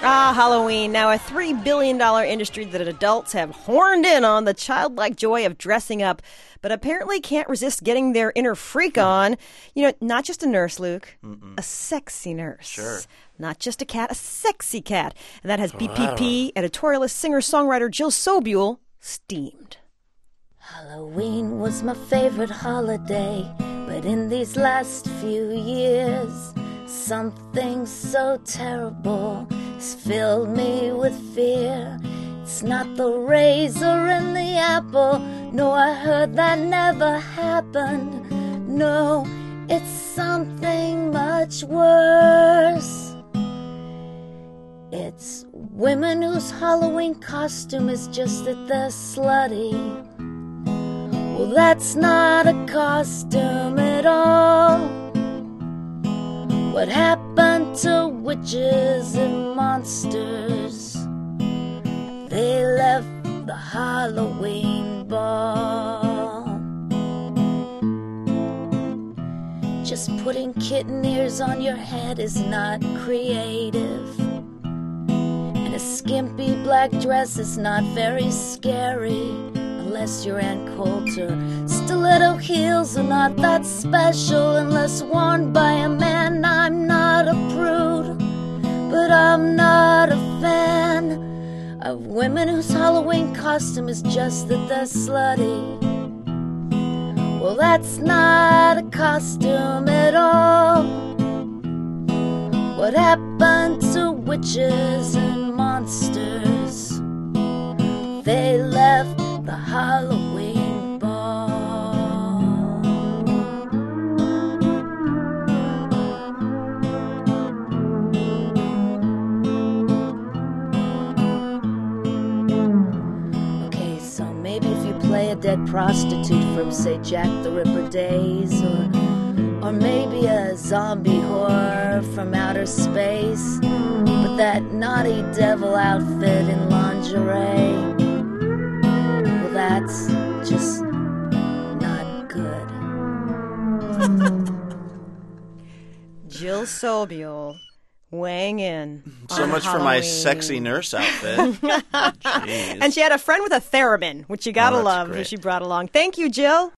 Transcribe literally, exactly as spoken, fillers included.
Ah, Halloween, now a three billion dollars industry that adults have horned in on the childlike joy of dressing up, but apparently can't resist getting their inner freak on. You know, not just a nurse, Luke, Mm-mm. a sexy nurse. Sure. Not just a cat, a sexy cat. And that has B P P editorialist, singer-songwriter Jill Sobule steamed. Halloween was my favorite holiday, but in these last few years, something so terrible has filled me with fear. It's not the razor and the apple, no, I heard that never happened. No, it's something much worse. It's women whose Halloween costume is just that they're slutty. Well, that's not a costume at all. What happened to witches and monsters? They left the Halloween ball. Just putting kitten ears on your head is not creative. And a skimpy black dress is not very scary, unless you're Ann Coulter. Stiletto heels are not that special unless worn by a man. I'm not a prude, but I'm not a fan of women whose Halloween costume is just that they're slutty. Well, that's not a costume at all. What happened to witches and monsters? They left the Halloween ball. Okay, so maybe if you play a dead prostitute from, say, Jack the Ripper days, or or maybe a zombie whore from outer space, with that naughty devil outfit in lingerie, well, that's just not good. Jill Sobule weighing in. So on much Halloween. for my sexy nurse outfit. Jeez. And she had a friend with a theremin, which you gotta Oh, that's love, great. that she brought along. Thank you, Jill.